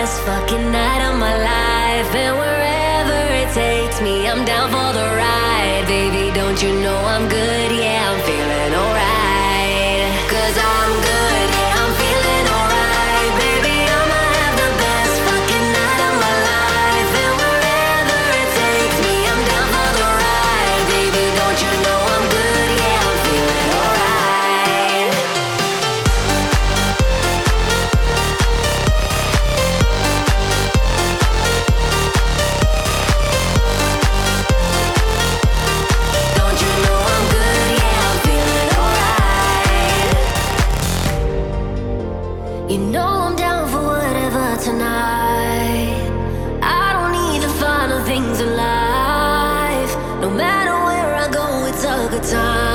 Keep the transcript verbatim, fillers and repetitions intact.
best fucking night of my life. And wherever it takes me, I'm down for the ride. Baby, don't you know I'm good? Yeah, I'm feeling alright. Cause I'm good, yeah, I'm feeling alright. Baby, I'ma have the best fucking night of my life. And wherever it takes me, I'm down for the ride. Baby, don't you know I'm good? Yeah, I'm feeling alright. Don't you know I'm good? Yeah, I'm feeling alright. You know I'm down for whatever tonight. I don't need the final things in life. No matter where I go, it's a good time.